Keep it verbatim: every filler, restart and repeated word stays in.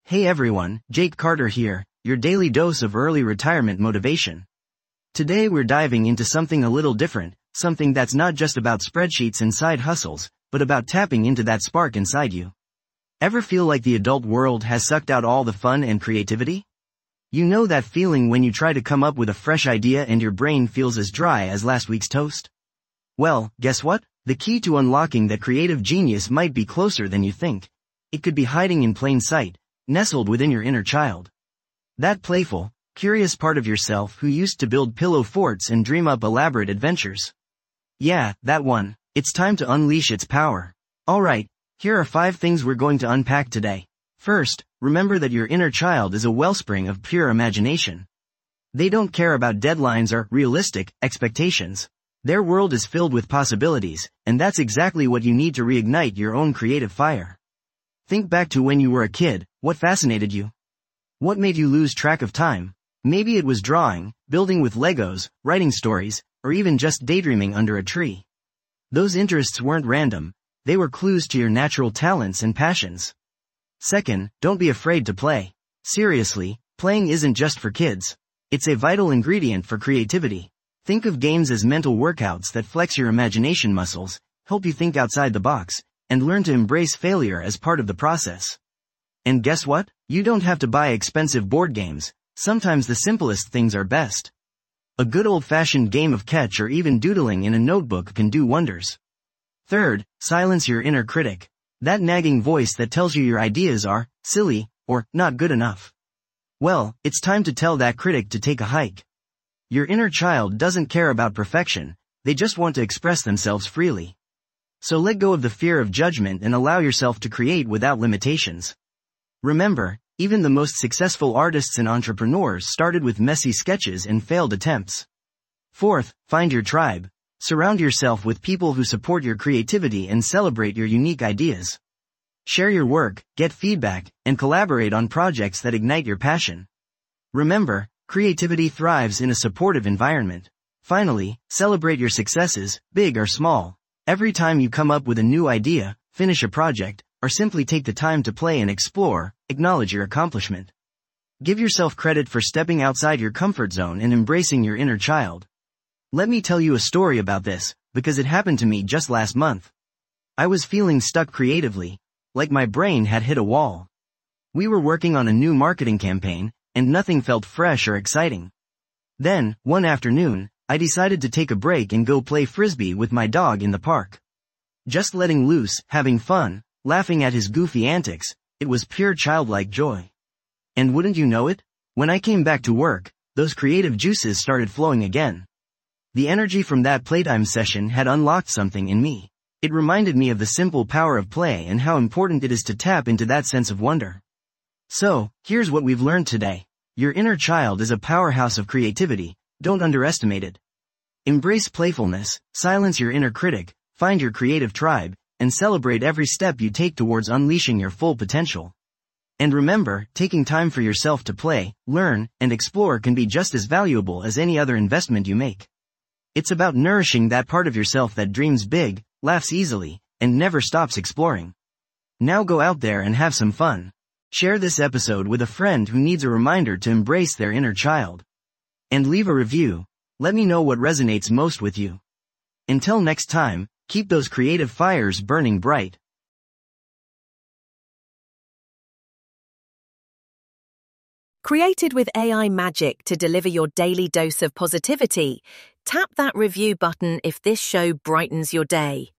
Hey everyone, Jake Carter here, your daily dose of early retirement motivation. Today we're diving into something a little different, something that's not just about spreadsheets and side hustles, but about tapping into that spark inside you. Ever feel like the adult world has sucked out all the fun and creativity? You know that feeling when you try to come up with a fresh idea and your brain feels as dry as last week's toast? Well, guess what? The key to unlocking that creative genius might be closer than you think. It could be hiding in plain sight, nestled within your inner child. That playful, curious part of yourself who used to build pillow forts and dream up elaborate adventures. Yeah, that one. It's time to unleash its power. Alright, here are five things we're going to unpack today. First, remember that your inner child is a wellspring of pure imagination. They don't care about deadlines or realistic expectations. Their world is filled with possibilities, and that's exactly what you need to reignite your own creative fire. Think back to when you were a kid. What fascinated you? What made you lose track of time? Maybe it was drawing, building with Legos, writing stories, or even just daydreaming under a tree. Those interests weren't random. They were clues to your natural talents and passions. Second, don't be afraid to play. Seriously, playing isn't just for kids. It's a vital ingredient for creativity. Think of games as mental workouts that flex your imagination muscles, help you think outside the box, and learn to embrace failure as part of the process. And guess what? You don't have to buy expensive board games. Sometimes the simplest things are best. A good old-fashioned game of catch or even doodling in a notebook can do wonders. Third, silence your inner critic. That nagging voice that tells you your ideas are silly or not good enough. Well, it's time to tell that critic to take a hike. Your inner child doesn't care about perfection. They just want to express themselves freely. So let go of the fear of judgment and allow yourself to create without limitations. Remember, even the most successful artists and entrepreneurs started with messy sketches and failed attempts. Fourth, find your tribe. Surround yourself with people who support your creativity and celebrate your unique ideas. Share your work, get feedback, and collaborate on projects that ignite your passion. Remember, creativity thrives in a supportive environment. Finally, celebrate your successes, big or small. Every time you come up with a new idea, finish a project, or simply take the time to play and explore, acknowledge your accomplishment. Give yourself credit for stepping outside your comfort zone and embracing your inner child. Let me tell you a story about this, because it happened to me just last month. I was feeling stuck creatively, like my brain had hit a wall. We were working on a new marketing campaign, and nothing felt fresh or exciting. Then, one afternoon, I decided to take a break and go play frisbee with my dog in the park. Just letting loose, having fun, laughing at his goofy antics, it was pure childlike joy. And wouldn't you know it? When I came back to work, those creative juices started flowing again. The energy from that playtime session had unlocked something in me. It reminded me of the simple power of play and how important it is to tap into that sense of wonder. So, here's what we've learned today. Your inner child is a powerhouse of creativity. Don't underestimate it. Embrace playfulness, silence your inner critic, find your creative tribe, and celebrate every step you take towards unleashing your full potential. And remember, taking time for yourself to play, learn, and explore can be just as valuable as any other investment you make. It's about nourishing that part of yourself that dreams big, laughs easily, and never stops exploring. Now go out there and have some fun. Share this episode with a friend who needs a reminder to embrace their inner child. And leave a review. Let me know what resonates most with you. Until next time, keep those creative fires burning bright. Created with A I magic to deliver your daily dose of positivity, tap that review button if this show brightens your day.